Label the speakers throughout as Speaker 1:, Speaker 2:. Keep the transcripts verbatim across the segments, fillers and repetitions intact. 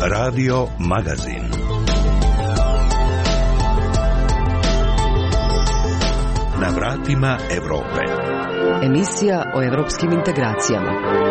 Speaker 1: Radio Magazin. Na vratima Evrope.
Speaker 2: Emisija o evropskim integracijama.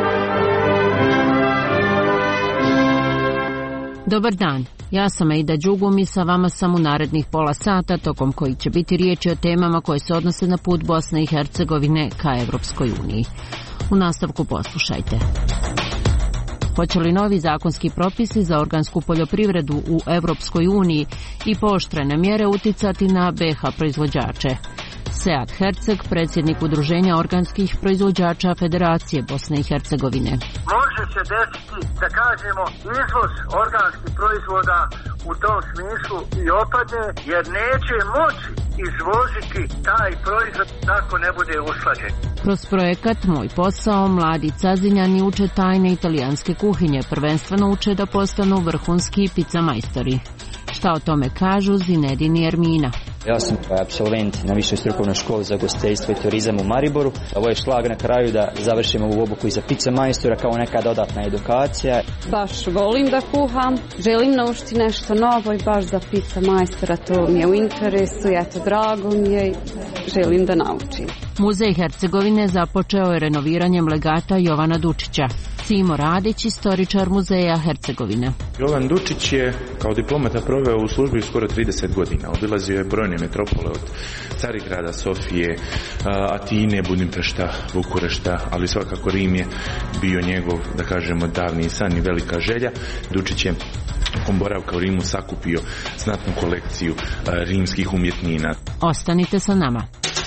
Speaker 3: Dobar dan, ja sam Aida Đugum i sa vama sam u narednih pola sata, tokom koji će biti riječi o temama koje se odnose na put Bosne i Hercegovine ka Evropskoj uniji. U nastavku poslušajte. Hoće li novi zakonski propisi za organsku poljoprivredu u Evropskoj uniji i pooštrene mjere uticati na B iH proizvođače? Sead Herceg, predsjednik Udruženja organskih proizvođača Federacije Bosne i Hercegovine.
Speaker 4: Može se desiti, da kažemo, izvoz organskih proizvoda u tom smislu i opadne, jer neće moći izvoziti taj proizvod ako ne bude usklađen.
Speaker 3: Kroz projekat Moj posao, mladi Cazinjani uče tajne italijanske kuhinje, prvenstveno uče da postanu vrhunski pizza majstori. Šta o tome kažu Zinedin i Ermina?
Speaker 5: Ja sam apsolvent na Višoj strukovnoj školi za ugostiteljstvo i turizam u Mariboru. Ovo je šlag na kraju da završimo ovu obuku i za pizza majstora kao neka dodatna edukacija.
Speaker 6: Baš volim da kuham, želim naučiti nešto novo i baš za pizza majstora to mi je u interesu, eto drago mi je i želim da naučim.
Speaker 3: Muzej Hercegovine započeo je renoviranjem legata Jovana Dučića. Cimo Radić, istoričar Muzeja Hercegovine.
Speaker 7: Jovan Dučić je kao diplomata proveo u službi skoro trideset godina. Obilazio je brojne metropole od Carigrada, Sofije, Atine, Budimpešta, Bukurešta, ali svakako Rim je bio njegov, da kažemo, davni san i velika želja. Dučić je on boravka u Rimu sakupio znatnu kolekciju rimskih umjetnina.
Speaker 3: Ostanite sa nama.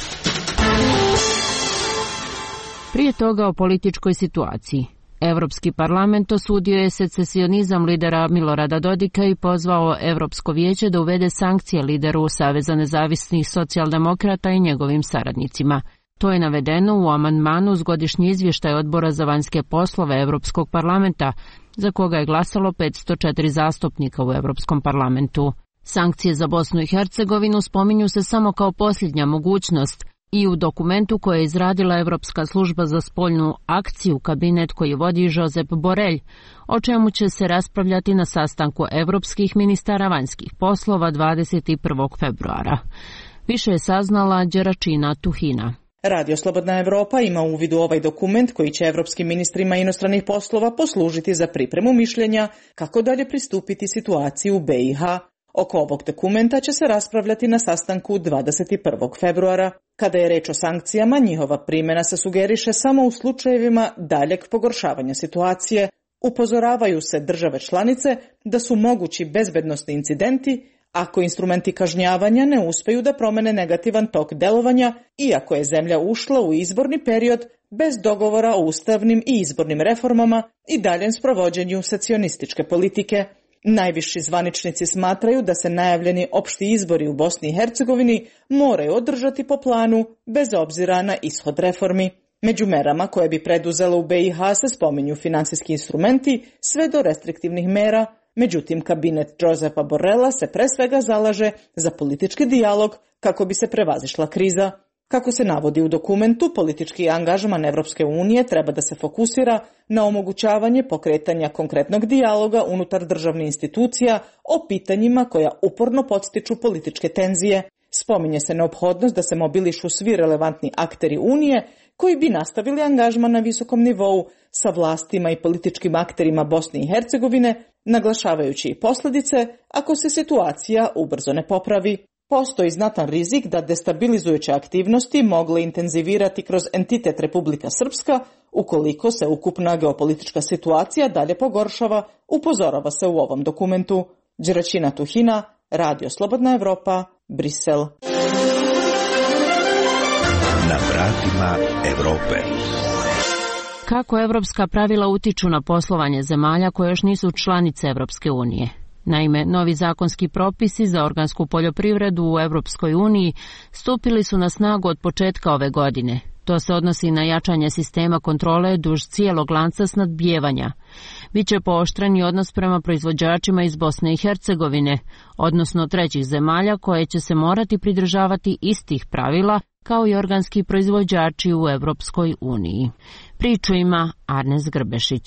Speaker 3: Prije toga o političkoj situaciji. Evropski parlament osudio je secesionizam lidera Milorada Dodika i pozvao Evropsko vijeće da uvede sankcije lideru Saveza nezavisnih socijaldemokrata i njegovim saradnicima. To je navedeno u amandmanu uz godišnji izvještaj Odbora za vanjske poslove Evropskog parlamenta, za koga je glasalo petsto četiri zastupnika u Evropskom parlamentu. Sankcije za Bosnu i Hercegovinu spominju se samo kao posljednja mogućnost i u dokumentu koje je izradila Evropska služba za spoljnu akciju, kabinet koji vodi Josep Borrell, o čemu će se raspravljati na sastanku evropskih ministara vanjskih poslova dvadeset prvog februara. Više je saznala Đeračina Tuhina.
Speaker 8: Radio Slobodna Evropa ima uvid u ovaj dokument koji će evropskim ministrima inostranih poslova poslužiti za pripremu mišljenja kako dalje pristupiti situaciji u B iH. Oko ovog dokumenta će se raspravljati na sastanku dvadeset prvog februara. Kada je reč o sankcijama, njihova primjena se sugeriše samo u slučajevima daljeg pogoršavanja situacije. Upozoravaju se države članice da su mogući bezbednosni incidenti ako instrumenti kažnjavanja ne uspiju da promene negativan tok delovanja, iako je zemlja ušla u izborni period bez dogovora o ustavnim i izbornim reformama i daljem sprovođenju secesionističke politike. Najviši zvaničnici smatraju da se najavljeni opšti izbori u Bosni i Hercegovini moraju održati po planu bez obzira na ishod reformi. Među merama koje bi preduzela u B iH se spominju financijski instrumenti sve do restriktivnih mera, međutim kabinet Josepa Borrella se pre svega zalaže za politički dijalog kako bi se prevazišla kriza. Kako se navodi u dokumentu, politički angažman Evropske unije treba da se fokusira na omogućavanje pokretanja konkretnog dijaloga unutar državnih institucija o pitanjima koja uporno podstiču političke tenzije. Spominje se neophodnost da se mobilišu svi relevantni akteri Unije koji bi nastavili angažman na visokom nivou sa vlastima i političkim akterima Bosne i Hercegovine, naglašavajući i posljedice ako se situacija ubrzo ne popravi. Postoji znatan rizik da destabilizujuće aktivnosti mogle intenzivirati kroz entitet Republika Srpska ukoliko se ukupna geopolitička situacija dalje pogoršava, upozorava se u ovom dokumentu. Đeračina Tuhina, Radio Slobodna Evropa, Brisel.
Speaker 1: Na vratima Evrope.
Speaker 3: Kako evropska pravila utiču na poslovanje zemalja koje još nisu članice Evropske unije? Naime, novi zakonski propisi za organsku poljoprivredu u Evropskoj uniji stupili su na snagu od početka ove godine. To se odnosi na jačanje sistema kontrole duž cijelog lanca snadbijevanja. Biće pooštreni odnos prema proizvođačima iz Bosne i Hercegovine, odnosno trećih zemalja koje će se morati pridržavati istih pravila kao i organski proizvođači u Evropskoj uniji. Priču ima Arnes Grbešić.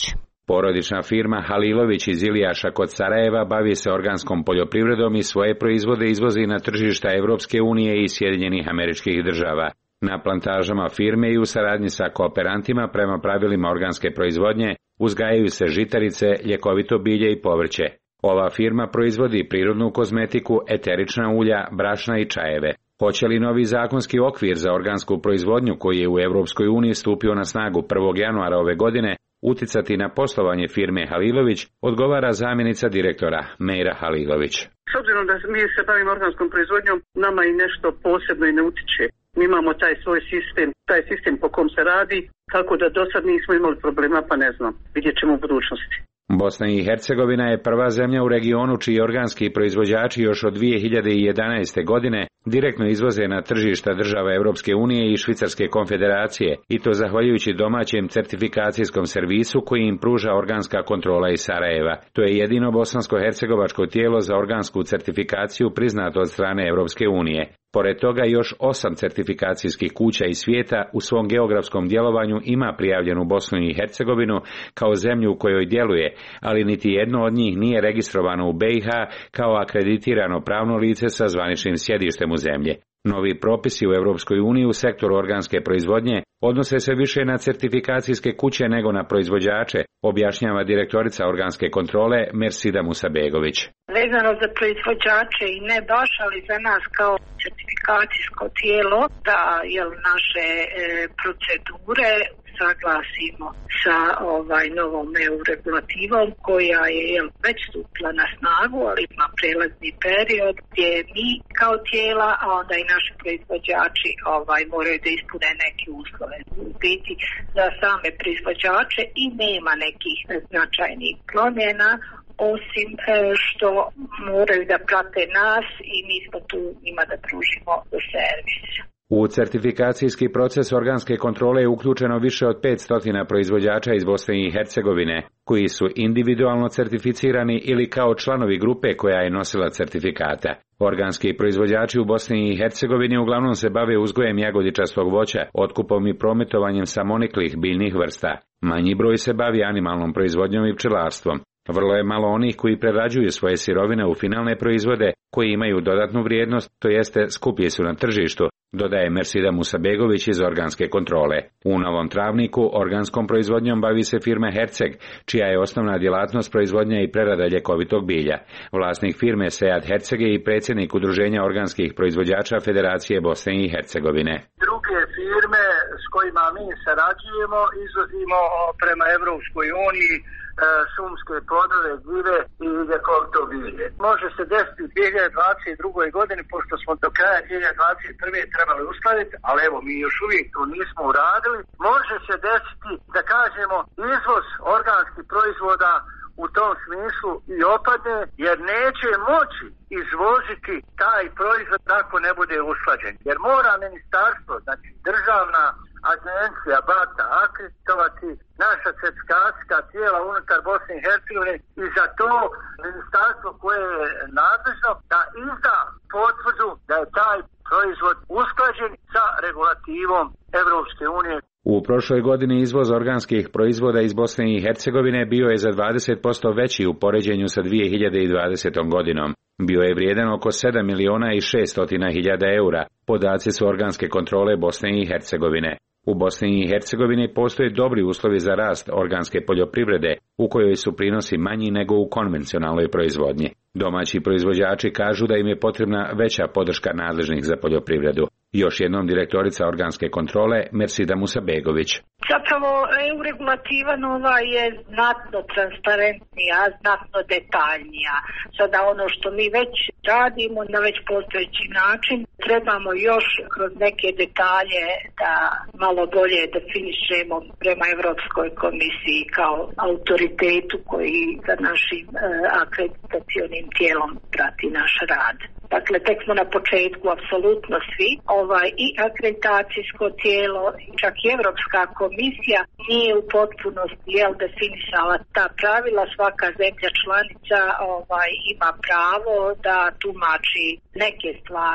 Speaker 9: Porodična firma Halilović iz Ilijaša kod Sarajeva bavi se organskom poljoprivredom i svoje proizvode izvozi na tržišta Evropske unije i Sjedinjenih Američkih Država. Na plantažama firme i u saradnji sa kooperantima prema pravilima organske proizvodnje uzgajaju se žitarice, ljekovito bilje i povrće. Ova firma proizvodi prirodnu kozmetiku, eterična ulja, brašna i čajeve. Hoće li novi zakonski okvir za organsku proizvodnju koji je u Evropskoj uniji stupio na snagu prvog januara ove godine uticati na poslovanje firme Halilović, odgovara zamjenica direktora Mejra Halilović.
Speaker 10: S obzirom da mi se bavimo organskom proizvodnjom, nama i nešto posebno i ne utiče. Mi imamo taj svoj sistem, taj sistem po kom se radi, tako da do sad nismo imali problema, pa ne znam, vidjet ćemo u budućnosti.
Speaker 9: Bosna i Hercegovina je prva zemlja u regionu čiji organski proizvođači još od dvije hiljade jedanaeste. godine direktno izvoze na tržišta država Evropske unije i Švicarske konfederacije, i to zahvaljujući domaćem certifikacijskom servisu koji im pruža organska kontrola iz Sarajeva. To je jedino bosansko-hercegovačko tijelo za organsku certifikaciju priznato od strane Evropske unije. Pored toga još osam certifikacijskih kuća iz svijeta u svom geografskom djelovanju ima prijavljenu Bosnu i Hercegovinu kao zemlju u kojoj djeluje, ali niti jedno od njih nije registrovano u B i H kao akreditirano pravno lice sa zvaničnim sjedištem u zemlje. Novi propisi u Evropskoj uniji u sektoru organske proizvodnje odnose se više na certifikacijske kuće nego na proizvođače, objašnjava direktorica organske kontrole Mersida Musabegović.
Speaker 11: Vezano za proizvođače i ne baš, ali za nas kao certifikacijsko tijelo da jel, naše e, procedure saglasimo sa ovaj novom E U regulativom koja je jel, već stupila na snagu, ali ima prelazni period gdje mi kao tijela, a onda i naši proizvođači ovaj, moraju da ispune neke uslove. U biti za same proizvođače i nema nekih značajnih promjena, osim što moraju da prate nas i mi smo tu njima da pružimo servis.
Speaker 9: U certifikacijski proces organske kontrole je uključeno više od petsto proizvođača iz Bosne i Hercegovine, koji su individualno certificirani ili kao članovi grupe koja je nosila certifikata. Organski proizvođači u Bosni i Hercegovini uglavnom se bave uzgojem jagodičastog voća, otkupom i prometovanjem samoniklih biljnih vrsta. Manji broj se bavi animalnom proizvodnjom i pčelarstvom. Vrlo je malo onih koji prerađuju svoje sirovine u finalne proizvode koji imaju dodatnu vrijednost, to jeste skuplji su na tržištu, dodaje Mersida Musabegović iz organske kontrole. U Novom Travniku organskom proizvodnjom bavi se firma Herceg, čija je osnovna djelatnost proizvodnja i prerada ljekovitog bilja. Vlasnik firme Sead Herceg je i predsjednik Udruženja organskih proizvođača Federacije Bosne i Hercegovine.
Speaker 4: Druge firme s kojima mi sarađujemo izvozimo prema Evropskoj uniji šumske plodove, gljive i ljekovito bilje. Može se desiti u dvije hiljade dvadeset druge. godini, pošto smo do kraja dvije hiljade dvadeset prve. trebali uskladiti, ali evo mi još uvijek to nismo uradili. Može se desiti, da kažemo, izvoz organskih proizvoda u tom smislu i opadne, jer neće moći izvoziti taj proizvod ako ne bude usklađen. Jer mora ministarstvo, znači državna agencija B A T A akreditovati naša certifikacijska tijela unutar Bosne i Hercegovine i za to ministarstvo koje je nadležno da izda potvrdu da je taj proizvod usklađen sa regulativom Evropske unije.
Speaker 9: U prošloj godini izvoz organskih proizvoda iz Bosne i Hercegovine bio je za dvadeset posto veći u poređenju sa dvije hiljade dvadesetom. godinom. Bio je vrijedan oko sedam miliona i šesto hiljada eura, podaci su organske kontrole Bosne i Hercegovine. U Bosni i Hercegovini postoje dobri uslovi za rast organske poljoprivrede, u kojoj su prinosi manji nego u konvencionalnoj proizvodnji. Domaći proizvođači kažu da im je potrebna veća podrška nadležnih za poljoprivredu. Još jednom direktorica organske kontrole Mersida Musabegović.
Speaker 11: Zapravo E U regulativa nova je znatno transparentnija, znatno detaljnija. Sada ono što mi već radimo na već postojeći način, trebamo još kroz neke detalje da malo bolje definišemo prema Europskoj komisiji kao autoritetu koji za našim e, akreditacionim tijelom prati naš rad. Dakle, tek smo na početku, apsolutno svi, ovaj, i akreditacijsko tijelo, čak i Europska komisija nije u potpunosti jel, definisala ta pravila. Svaka zemlja članica ovaj, ima pravo da tumači neke stvari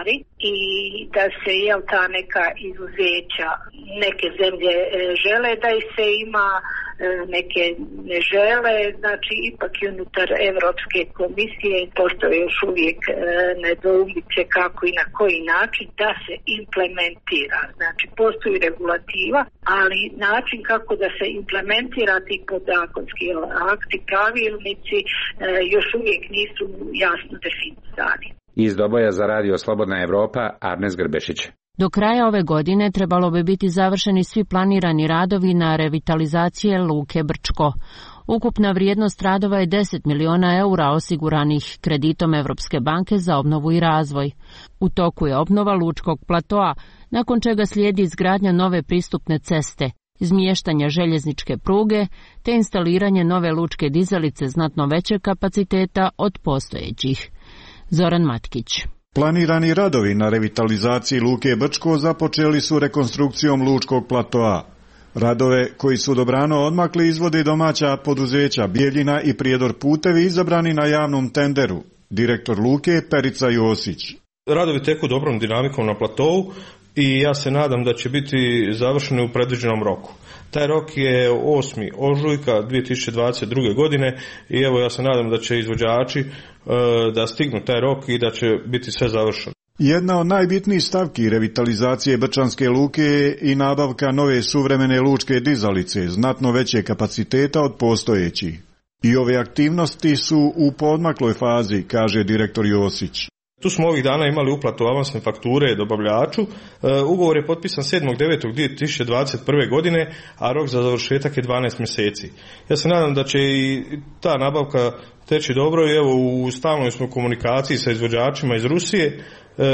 Speaker 11: i da se jel ta neka izuzeća neke zemlje e, žele da ih se ima, e, neke ne žele, znači ipak i unutar Europske komisije postoje još uvijek e, nedoumice kako i na koji način da se implementira. Znači postoji regulativa, ali način kako da se implementira ti podzakonski akti, pravilnici e, još uvijek nisu jasno definisani.
Speaker 9: Iz Doboja za Radio Slobodna Evropa, Arnes Grbešić.
Speaker 3: Do kraja ove godine trebalo bi biti završeni svi planirani radovi na revitalizacije Luke Brčko. Ukupna vrijednost radova je deset miliona eura osiguranih kreditom Evropske banke za obnovu i razvoj. U toku je obnova lučkog platoa, nakon čega slijedi izgradnja nove pristupne ceste, izmještanje željezničke pruge te instaliranje nove lučke dizalice znatno većeg kapaciteta od postojećih. Zoran Matkić.
Speaker 12: Planirani radovi na revitalizaciji Luke Brčko započeli su rekonstrukcijom lučkog platoa. Radove koji su dobrano odmakli izvode domaća poduzeća Bijeljina i Prijedor putevi izabrani na javnom tenderu. Direktor Luke Perica Josić.
Speaker 13: Radovi teku dobrom dinamikom na platovu i ja se nadam da će biti završeni u predviđenom roku. Taj rok je osmi ožujka dvije tisuće dvadeset druge. godine i evo ja se nadam da će izvođači e, da stignu taj rok i da će biti sve završeno.
Speaker 12: Jedna od najbitnijih stavki revitalizacije Brčanske luke je i nabavka nove suvremene lučke dizalice, znatno veće kapaciteta od postojećih. I ove aktivnosti su u poodmakloj fazi, kaže direktor Josić.
Speaker 13: Tu smo ovih dana imali uplatu avansne fakture dobavljaču. E, ugovor je potpisan sedmog devetog dvije tisuće dvadeset prve. godine, a rok za završetak je dvanaest mjeseci. Ja se nadam da će i ta nabavka teći dobro i evo u stalnoj smo komunikaciji sa izvođačima iz Rusije e,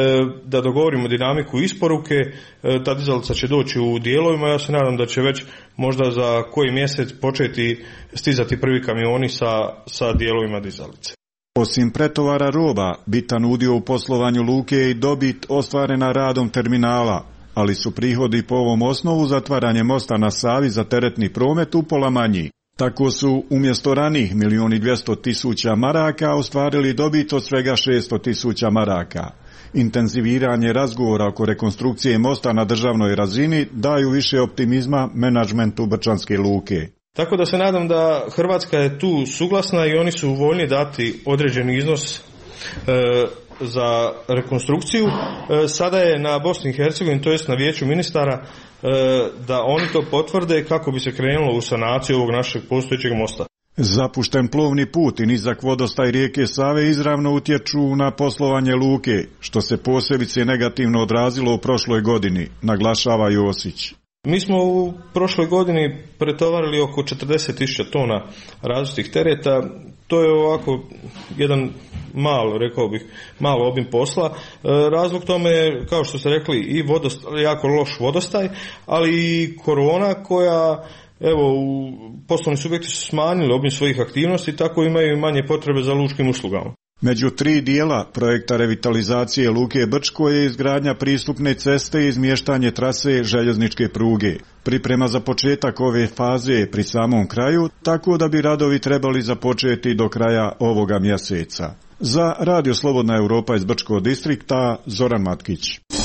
Speaker 13: da dogovorimo dinamiku isporuke. E, ta dizalica će doći u dijelovima, ja se nadam da će već možda za koji mjesec početi stizati prvi kamioni sa, sa dijelovima dizalice.
Speaker 12: Osim pretovara roba, bitan udio u poslovanju luke i dobit ostvarena radom terminala, ali su prihodi po ovom osnovu zatvaranje mosta na Savi za teretni promet upola manji. Tako su umjesto ranih milijun i dvjesto tisuća maraka ostvarili dobit od svega šesto tisuća maraka. Intenziviranje razgovora oko rekonstrukcije mosta na državnoj razini daju više optimizma menadžmentu Brčanske luke.
Speaker 13: Tako da se nadam da Hrvatska je tu suglasna i oni su voljni dati određeni iznos e, za rekonstrukciju. E, sada je na Bosni i Hercegovini, to jest na Vijeću ministara, e, da oni to potvrde kako bi se krenulo u sanaciju ovog našeg postojećeg mosta.
Speaker 12: Zapušten plovni put i nizak vodostaj rijeke Save izravno utječu na poslovanje luke, što se posebice negativno odrazilo u prošloj godini, naglašava Josić.
Speaker 13: Mi smo u prošloj godini pretovarili oko četrdeset tisuća tona različitih tereta. To je ovako jedan malo, rekao bih, malo obim posla. Razlog tome je, kao što ste rekli, i vodostaj, jako loš vodostaj, ali i korona koja, evo, u poslovni subjekti su smanjili obim svojih aktivnosti, tako imaju manje potrebe za lučkim uslugama.
Speaker 12: Među tri dijela projekta revitalizacije Luke Brčko je izgradnja pristupne ceste i izmještanje trase željezničke pruge. Priprema za početak ove faze je pri samom kraju, tako da bi radovi trebali započeti do kraja ovoga mjeseca. Za Radio Slobodna Europa iz Brčkog distrikta, Zoran Matkić.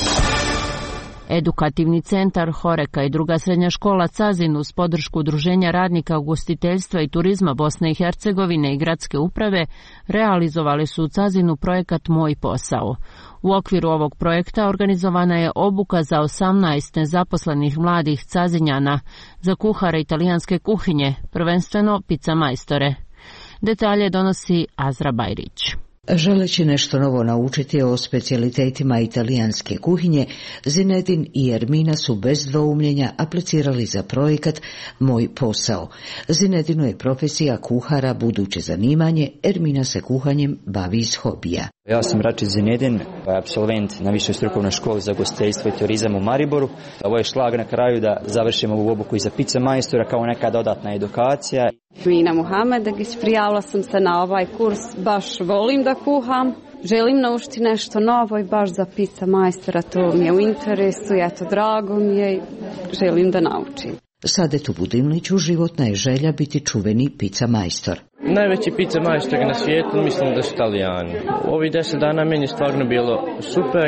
Speaker 3: Edukativni centar Horeka i druga srednja škola Cazin uz podršku Udruženja radnika ugostiteljstva i turizma Bosne i Hercegovine i gradske uprave realizovali su u Cazinu projekat Moj posao. U okviru ovog projekta organizovana je obuka za osamnaest nezaposlenih mladih Cazinjana za kuhare italijanske kuhinje, prvenstveno pica majstore. Detalje donosi Azra Bajrić.
Speaker 2: Želeći nešto novo naučiti o specijalitetima italijanske kuhinje, Zinedin i Ermina su bez dvoumljenja aplicirali za projekat Moj posao. Zinedinu je profesija kuhara buduće zanimanje, Ermina se kuhanjem bavi iz hobija.
Speaker 5: Ja sam Račid Zinedin, apsolvent na Višoj strukovnoj školi za ugostiteljstvo i turizam u Mariboru. Ovo je šlag na kraju da završimo ovu obuku i za pica majstora kao neka dodatna edukacija.
Speaker 6: Mina Muhamedegić, prijavila sam se na ovaj kurs, baš volim da kuham. Želim naučiti nešto novo i baš za pica majstora, to mi je u interesu, eto, drago mi je i želim da naučim.
Speaker 2: Sadetu Budimliću životna je želja biti čuveni pica majstor.
Speaker 14: Najveći pizza majstori na svijetu mislim da su Italijani. Ovih deset dana meni je stvarno bilo super,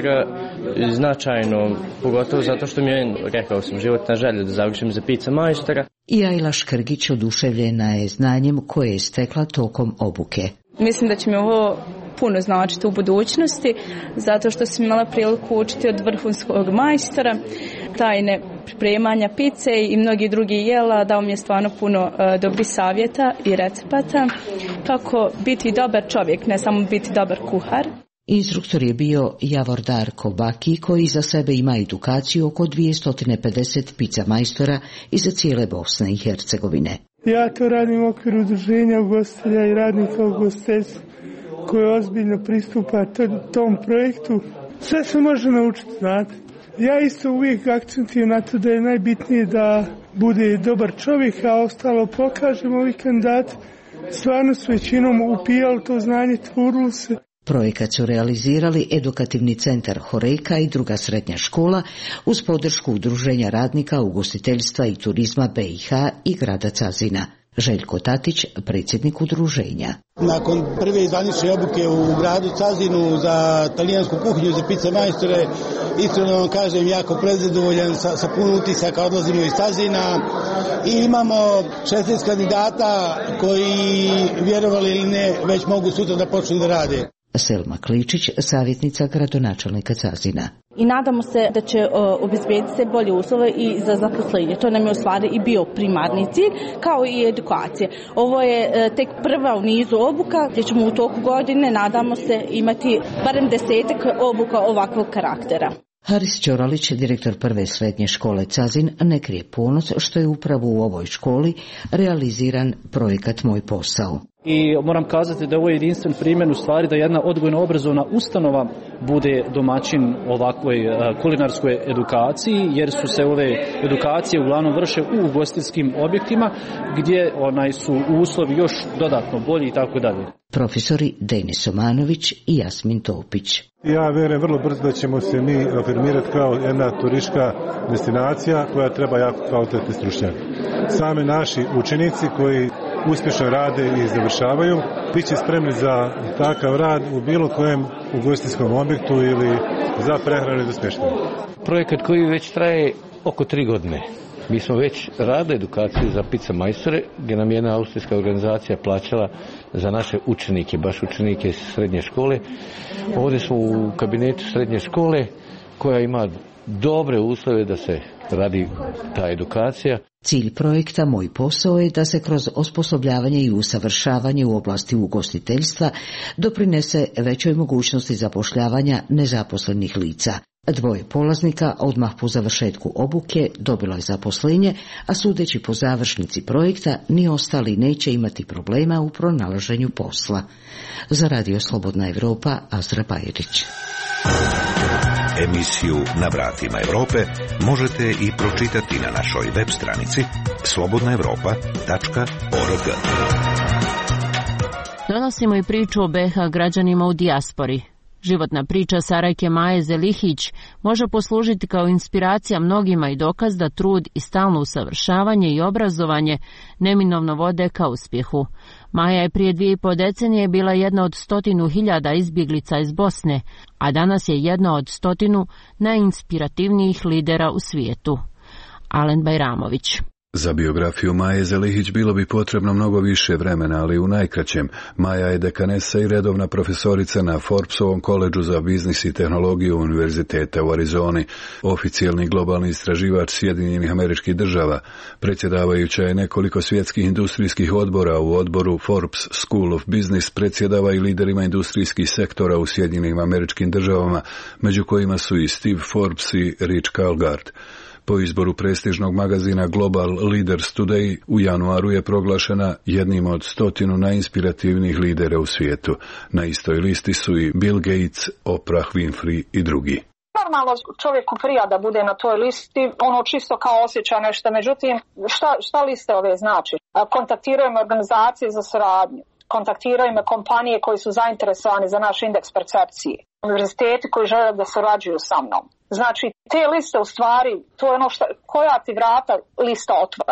Speaker 14: značajno, pogotovo zato što mi je, rekao sam, životna želja da završim za pizza majstora.
Speaker 2: I Ajla Škrgić oduševljena je znanjem koje je stekla tokom obuke.
Speaker 15: Mislim da će mi ovo puno značiti u budućnosti, zato što sam imala priliku učiti od vrhunskog majstora, tajne pripremanja pice i mnogi drugi jela. Dao mi je stvarno puno uh, dobrih savjeta i recepata kako biti dobar čovjek, ne samo biti dobar kuhar.
Speaker 2: Instruktor je bio Javor Darko Baki, koji za sebe ima edukaciju oko dvjesto pedeset pizza majstora iz cijele Bosne i Hercegovine.
Speaker 16: Ja to radim u okviru udruženja ugostitelja i radnika ugostiteljstva koje ozbiljno pristupa tom projektu. Sve se može naučiti, znate. Ja isto uvijek akcentujem na to da je najbitnije da bude dobar čovjek, a ostalo pokažemo. Ovi kandidati stvarno s većinom upijali to znanje, trudili se.
Speaker 2: Projekat su realizirali Edukativni centar Horejka i druga srednja škola uz podršku Udruženja radnika ugostiteljstva i turizma B i H i grada Cazina. Željko Tatić, predsjednik udruženja.
Speaker 17: Nakon prve zvanične obuke u gradu Cazinu za talijansku kuhinju, za pizza majstore, iskreno vam kažem, jako prezadovoljan, sa, sa puno utisaka odlazimo iz Cazina i imamo šesnaest kandidata koji, vjerovali ili ne, već mogu sutra da počnu da rade.
Speaker 2: Selma Kličić, savjetnica gradonačelnika Cazina.
Speaker 18: I nadamo se da će obezbediti se bolje uslove i za zaposlenje. To nam je u stvari i bio primarni cilj, kao i edukacije. Ovo je tek prva u nizu obuka, gdje ćemo u toku godine, nadamo se, imati barem desetak obuka ovakvog karaktera.
Speaker 2: Haris Ćoralić, direktor prve srednje škole Cazin, ne krije ponos što je upravo u ovoj školi realiziran projekat Moj posao.
Speaker 19: I moram kazati da je ovo jedinstven primjer u stvari da jedna odgojno-obrazovna ustanova bude domaćin ovakvoj kulinarskoj edukaciji, jer su se ove edukacije uglavnom vrše u ugostiteljskim objektima gdje onaj su uslovi još dodatno bolji i tako dalje.
Speaker 2: Profesori Denis Omanović i Jasmin Topić.
Speaker 20: Ja vjerujem vrlo brzo da ćemo se mi afirmirati kao jedna turistička destinacija koja treba jako kvalitetni stručnjaki. Sami naši učenici koji uspješno rade i završavaju, bit će spremni za takav rad u bilo kojem ugostiteljskom objektu ili za prehranu i za smještaj.
Speaker 21: Projekat koji već traje oko tri godine. Mi smo već radili edukaciju za pizza majstore, gdje nam jedna austrijska organizacija plaćala za naše učenike, baš učenike iz srednje škole. Ovdje smo u kabinetu srednje škole koja ima dobre uslove da se radi ta edukacija.
Speaker 2: Cilj projekta Moj posao je da se kroz osposobljavanje i usavršavanje u oblasti ugostiteljstva doprinese većoj mogućnosti zapošljavanja nezaposlenih lica. Dvoje polaznika odmah po završetku obuke dobilo je zaposlenje, a sudeći po završnici projekta ni ostali neće imati problema u pronalaženju posla. Za Radio Slobodna Evropa, Azra Bajerić.
Speaker 1: Emisiju Na vratima Europe možete i pročitati na našoj web stranici slobodna evropa tačka org.
Speaker 3: Donosimo i priču o B H građanima u dijaspori. Životna priča Sarajke Maje Zelihić može poslužiti kao inspiracija mnogima i dokaz da trud i stalno usavršavanje i obrazovanje neminovno vode ka uspjehu. Maja je prije dvije i po decenije bila jedna od stotinu hiljada izbjeglica iz Bosne, a danas je jedna od stotinu najinspirativnijih lidera u svijetu. Alen Bajramović.
Speaker 22: Za biografiju Maje Zelihić bilo bi potrebno mnogo više vremena, ali u najkraćem. Maja je dekanesa i redovna profesorica na Forbesovom koledžu za biznis i tehnologiju Univerziteta u Arizoni, oficijalni globalni istraživač Sjedinjenih Američkih Država. Predsjedavajuća je nekoliko svjetskih industrijskih odbora. U odboru Forbes School of Business predsjedava i liderima industrijskih sektora u Sjedinjenim Američkim Državama, među kojima su i Steve Forbes i Rich Kalgard. Po izboru prestižnog magazina Global Leaders Today u januaru je proglašena jednim od stotinu najinspirativnijih lidera u svijetu. Na istoj listi su i Bill Gates, Oprah Winfrey i drugi.
Speaker 23: Normalno čovjeku prija da bude na toj listi, ono čisto kao osjeća nešto, međutim šta, šta liste ove znači? Kontaktiraju me organizacije za suradnju, kontaktiraju me kompanije koji su zainteresovani za naš indeks percepcije, univerziteti koji žele da surađuju sa mnom. Znači, te liste u stvari, to je ono šta, koja ti vrata lista otvara.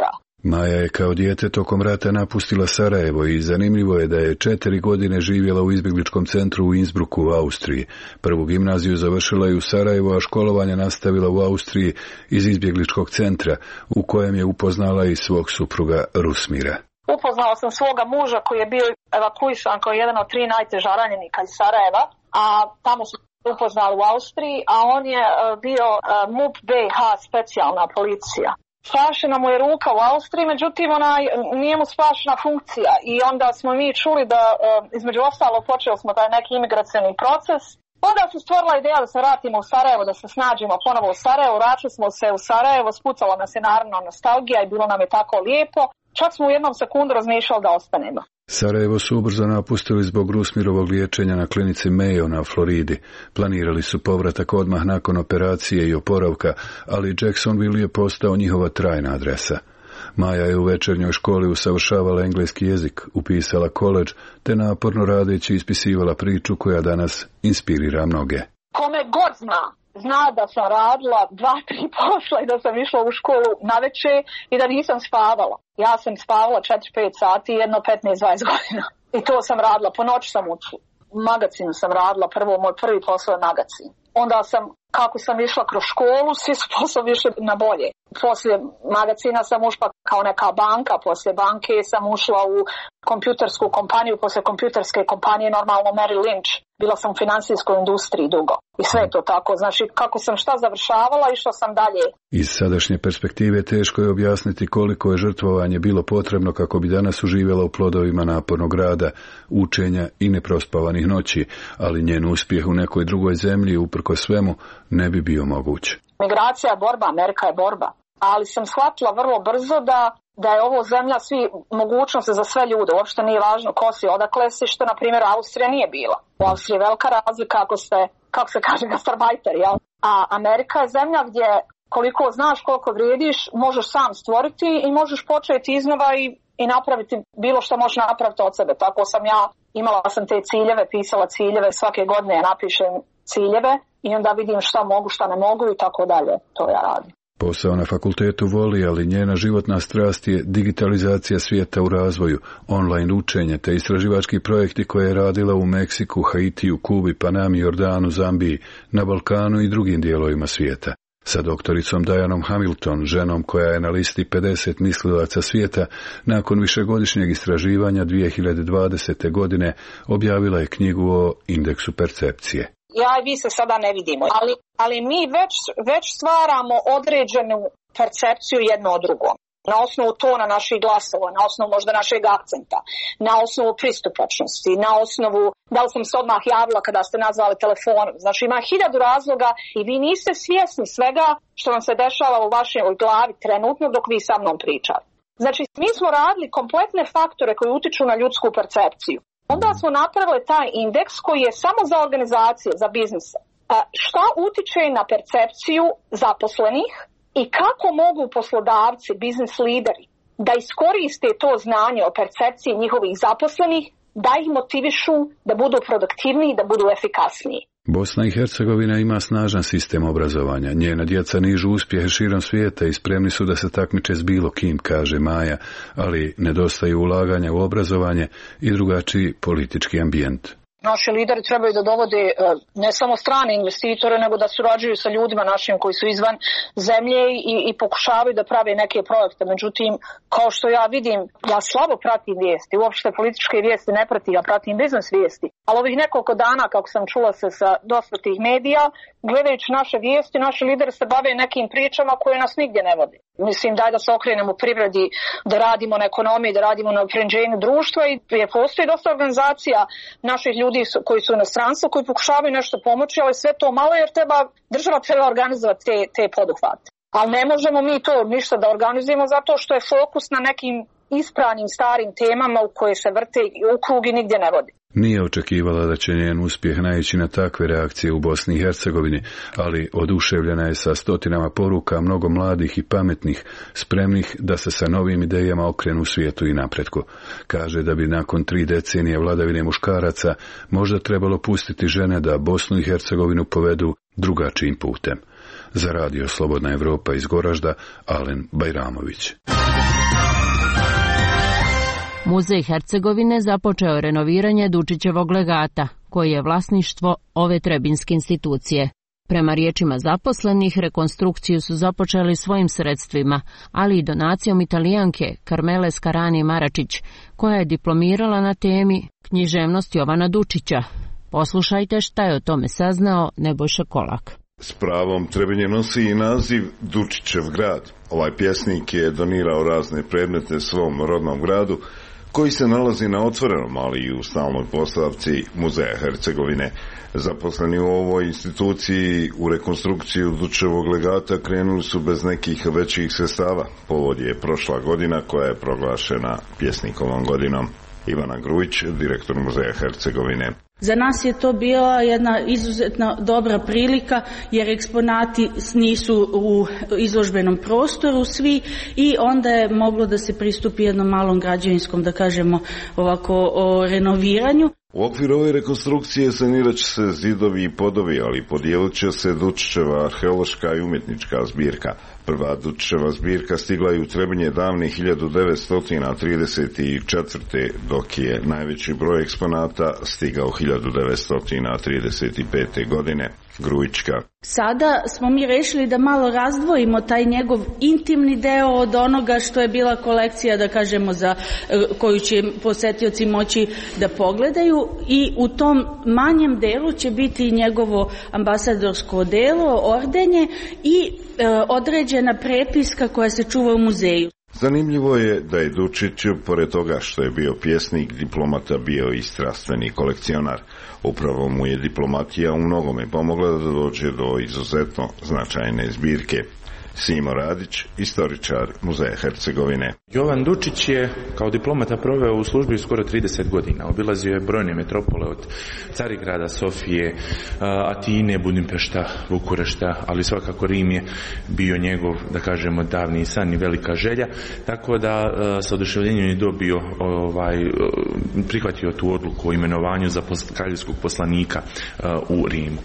Speaker 22: Maja je kao dijete tokom rata napustila Sarajevo i zanimljivo je da je četiri godine živjela u izbjegličkom centru u Innsbrucku u Austriji. Prvu gimnaziju završila je u Sarajevu, a školovanje nastavila u Austriji iz izbjegličkog centra u kojem je upoznala i svog supruga Rusmira.
Speaker 23: Upoznala sam svoga muža koji je bio evakuisan kao jedan od tri najteža ranjenika iz Sarajeva, a tamo su upoznali u Austriji, a on je bio M U P B H specijalna policija. Spašena mu je ruka u Austriji, međutim onaj, nije mu spašena funkcija i onda smo mi čuli da između ostalo počeli smo taj neki imigracioni proces. Onda se stvorila ideja da se vratimo u Sarajevo, da se snađimo ponovo u Sarajevo, vraćali smo se u Sarajevo, spucala nas je naravno nostalgija i bilo nam je tako lijepo. Čak smo u jednom sekundu razmišljali da ostanemo.
Speaker 22: Sarajevo su ubrzo napustili zbog Rusmirovog liječenja na klinici Mayo na Floridi. Planirali su povratak odmah nakon operacije i oporavka, ali Jacksonville je postao njihova trajna adresa. Maja je u večernjoj školi usavršavala engleski jezik, upisala koledž, te naporno radeći ispisivala priču koja danas inspirira mnoge.
Speaker 23: Kome god zna, zna da sam radila dva, tri posla i da sam išla u školu navečer i da nisam spavala. Ja sam spavala četiri pet sati, jedno petnaest dvadeset godina. I to sam radila, po noći sam u magazinu sam radila, prvo moj prvi posao je magazin. Onda sam, kako sam išla kroz školu, svi su poslovi išli na bolje. Poslije magazina sam ušla kao neka banka, poslije banke sam ušla u kompjutersku kompaniju, poslije kompjuterske kompanije normalno Merrill Lynch. Bila sam u financijskoj industriji dugo. I sve je to tako. Znači, kako sam šta završavala, išla sam dalje.
Speaker 22: Iz sadašnje perspektive teško je objasniti koliko je žrtvovanje bilo potrebno kako bi danas uživjela u plodovima napornog rada, učenja i neprospavanih noći, ali njen uspjeh u nekoj drugoj zemlji, uprkos svemu, ne bi bio moguć.
Speaker 23: Migracija je borba, Amerika je borba. Ali sam shvatila vrlo brzo da da je ovo zemlja svi mogućnosti za sve ljude. Uopšte nije važno ko si, odakle si, što na primjer Austrija nije bila. U Austriji je velika razlika ako ste, kako se kaže, gastarbajter, jel? A Amerika je zemlja gdje koliko znaš, koliko vrijediš, možeš sam stvoriti i možeš početi iznova i, i napraviti bilo što možeš napraviti od sebe. Tako sam ja, imala sam te ciljeve, pisala ciljeve, svake godine napišem ciljeve i onda vidim šta mogu, šta ne mogu i tako dalje. To ja radim.
Speaker 22: Posao na fakultetu voli, ali njena životna strast je digitalizacija svijeta u razvoju, online učenje te istraživački projekti koje je radila u Meksiku, Haitiju, Kubi, Panami, Jordanu, Zambiji, na Balkanu i drugim dijelovima svijeta. Sa doktoricom Dianom Hamilton, ženom koja je na listi pedeset mislilaca svijeta, nakon višegodišnjeg istraživanja dvije hiljade dvadesete. godine objavila je knjigu o indeksu percepcije.
Speaker 23: Ja i vi se sada ne vidimo, ali, ali mi već, već stvaramo određenu percepciju jedno od drugom. Na osnovu tona naših glasova, na osnovu možda našeg akcenta, na osnovu pristupačnosti, na osnovu da li sam se odmah javila kada ste nazvali telefonom. Znači ima hiljadu razloga i vi niste svjesni svega što vam se dešava u vašoj glavi trenutno dok vi sa mnom pričate. Znači mi smo radili kompletne faktore koji utiču na ljudsku percepciju. Onda smo napravili taj indeks koji je samo za organizacije, za biznise. Šta utiče na percepciju zaposlenih i kako mogu poslodavci, biznis lideri, da iskoriste to znanje o percepciji njihovih zaposlenih, da ih motivišu da budu produktivniji, da budu efikasniji.
Speaker 22: Bosna i Hercegovina ima snažan sistem obrazovanja. Njena djeca nižu uspjehe širom svijeta i spremni su da se takmiče s bilo kim, kaže Maja, ali nedostaju ulaganja u obrazovanje i drugačiji politički ambijent.
Speaker 23: Naši lideri trebaju da dovode ne samo strane investitore, nego da surađuju sa ljudima našim koji su izvan zemlje i, i pokušavaju da prave neke projekte. Međutim, kao što ja vidim, ja slabo pratim vijesti, uopšte političke vijesti ne pratim, ja pratim biznes vijesti. Ali ovih nekoliko dana, kako sam čula se sa dosta tih medija, gledajući naše vijesti, naši lideri se bave nekim pričama koje nas nigdje ne vode. Mislim, daj da se okrenemo u privredi, da radimo na ekonomiji, da radimo na unapređenju društva i je postoji dosta organizacija naših ljudi koji su u inostranstvu, koji pokušavaju nešto pomoći, ali sve to malo jer treba, država treba organizovati te, te poduhvate. Ali ne možemo mi to ništa da organizujemo zato što je fokus na nekim ispravnim starim temama u koje se vrte u krug i nigdje ne vodi.
Speaker 22: Nije očekivala da će njen uspjeh naići na takve reakcije u Bosni i Hercegovini, ali oduševljena je sa stotinama poruka mnogo mladih i pametnih, spremnih da se sa novim idejama okrenu u svijetu i napretku. Kaže da bi nakon tri decenije vladavine muškaraca možda trebalo pustiti žene da Bosnu i Hercegovinu povedu drugačijim putem. Za radio Slobodna Evropa iz Goražda, Alen Bajramović.
Speaker 3: Muzej Hercegovine započeo renoviranje Dučićevog legata, koji je vlasništvo ove trebinske institucije. Prema riječima zaposlenih, rekonstrukciju su započeli svojim sredstvima, ali i donacijom Italijanke Carmele Scarani Maračić, koja je diplomirala na temi književnost Jovana Dučića. Poslušajte šta je o tome saznao Nebojša Kolak.
Speaker 7: S pravom Trebinje nosi i naziv Dučićev grad. Ovaj pjesnik je donirao razne predmete svom rodnom gradu, koji se nalazi na otvorenom, ali i u stalnoj postavci Muzeja Hercegovine. Zaposleni u ovoj instituciji u rekonstrukciju Dučićevog legata krenuli su bez nekih većih sredstava. Povod je prošla godina koja je proglašena pjesnikovom godinom. Ivana Grujić, direktor Muzeja Hercegovine.
Speaker 8: Za nas je to bila jedna izuzetno dobra prilika jer eksponati nisu u izložbenom prostoru svi i onda je moglo da se pristupi jednom malom građevinskom, da kažemo ovako, o renoviranju.
Speaker 7: U okviru ove rekonstrukcije sanirat će se zidovi i podovi, ali podijelit će se Dučićeva arheološka i umjetnička zbirka. Prva Dučićeva zbirka stigla je u Trebinje davne hiljadu devetsto trideset četvrte. dok je najveći broj eksponata stigao hiljadu devetsto trideset pete. godine. Grujićka.
Speaker 8: Sada smo mi rešili da malo razdvojimo taj njegov intimni deo od onoga što je bila kolekcija, da kažemo, za koju će posetioci moći da pogledaju, i u tom manjem delu će biti njegovo ambasadorsko delo, ordenje i e, određena prepiska koja se čuva u muzeju.
Speaker 7: Zanimljivo je da je Dučić, pored toga što je bio pjesnik, diplomata, bio i strastveni kolekcionar. Upravo mu je diplomatija u mnogome pomogla da dođe do izuzetno značajne zbirke. Simo Radić, istoričar Muzeja Hercegovine.
Speaker 10: Jovan Dučić je kao diplomata proveo u službi skoro trideset godina. Obilazio je brojne metropole od Carigrada, Sofije, Atine, Budimpešta, Vukurešta, ali svakako Rim je bio njegov, da kažemo, davni san i velika želja, tako da sa oduševljenjem je dobio, ovaj, prihvatio tu odluku o imenovanju za kraljevskog poslanika u Rimu.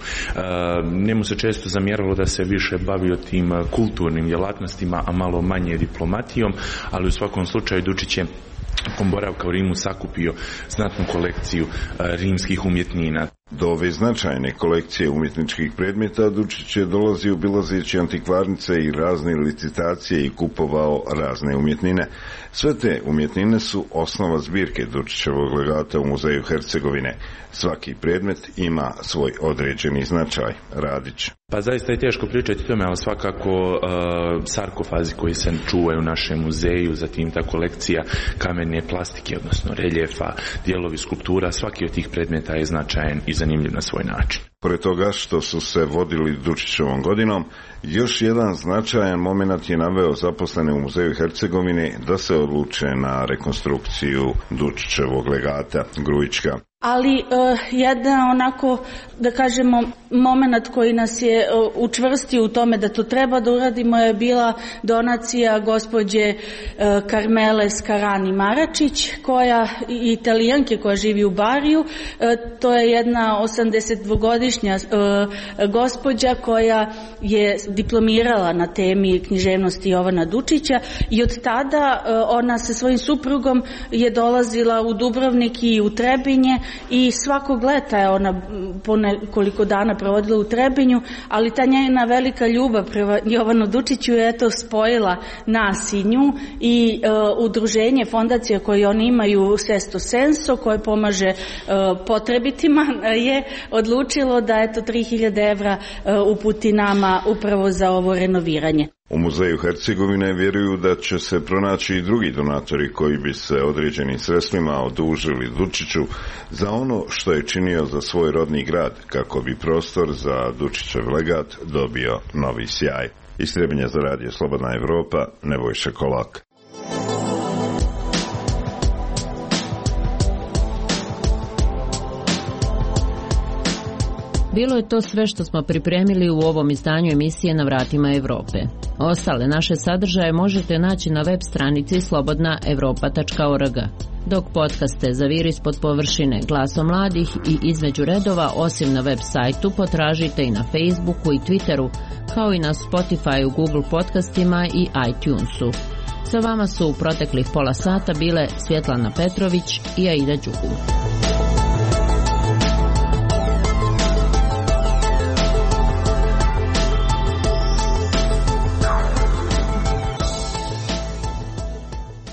Speaker 10: Njemu se često zamjeralo da se više bavio tim kulturnim kulturnim djelatnostima, a malo manje diplomatijom, ali u svakom slučaju Dučić je tokom boravka u Rimu sakupio znatnu kolekciju rimskih umjetnina.
Speaker 7: Do ove značajne kolekcije umjetničkih predmeta Dučić je dolazio obilazeći antikvarnice i razne licitacije i kupovao razne umjetnine. Sve te umjetnine su osnova zbirke Dučićevog legata u Muzeju Hercegovine. Svaki predmet ima svoj određeni značaj. Radić.
Speaker 10: Pa zaista je teško pričati o tome, ali svakako uh, sarkofazi koji se čuvaju u našem muzeju, zatim ta kolekcija kamene plastike, odnosno reljefa, dijelovi skulptura, svaki od tih predmeta je značajan i zanimljiv na svoj način.
Speaker 7: Pored toga što su se vodili Dučićevom godinom, još jedan značajan moment je naveo zaposlene u Muzeju Hercegovine da se odluče na rekonstrukciju Dučićevog legata. Grujićka.
Speaker 8: Ali uh, jedan onako, da kažemo, moment koji nas je uh, učvrstio u tome da to treba da uradimo je bila donacija gospođe uh, Carmele Scarani Maračić, koja, Italijanke koja živi u Bariju. Uh, to je jedna osamdesetdvogodišnja uh, gospođa koja je diplomirala na temi književnosti Jovana Dučića i od tada uh, ona sa svojim suprugom je dolazila u Dubrovnik i u Trebinje i svakog leta je ona po nekoliko dana provodila u Trebinju, ali ta njena velika ljubav prema Jovanu Dučiću je eto spojila nas i nju i uh, udruženje, fondacija koje oni imaju, Sesto Senso, koje pomaže uh, potrebitima, je odlučilo da eto tri hiljade evra uh, uputi nama upravo za ovo renoviranje.
Speaker 7: U Muzeju Hercegovine vjeruju da će se pronaći i drugi donatori koji bi se određenim sredstvima odužili Dučiću za ono što je činio za svoj rodni grad, kako bi prostor za Dučićev legat dobio novi sjaj. Iz Trebinja za radio Slobodna Evropa, Nebojša Kolak.
Speaker 3: Bilo je to sve što smo pripremili u ovom izdanju emisije Na vratima Evrope. Ostale naše sadržaje možete naći na web stranici slobodna evropa tačka org. Dok podcaste Zaviri ispod površine, Glasom mladih i Između redova, osim na web sajtu, potražite i na Facebooku i Twitteru, kao i na Spotifyu, Google podcastima i iTunesu. Sa vama su u proteklih pola sata bile Svjetlana Petrović i Aida Đugum.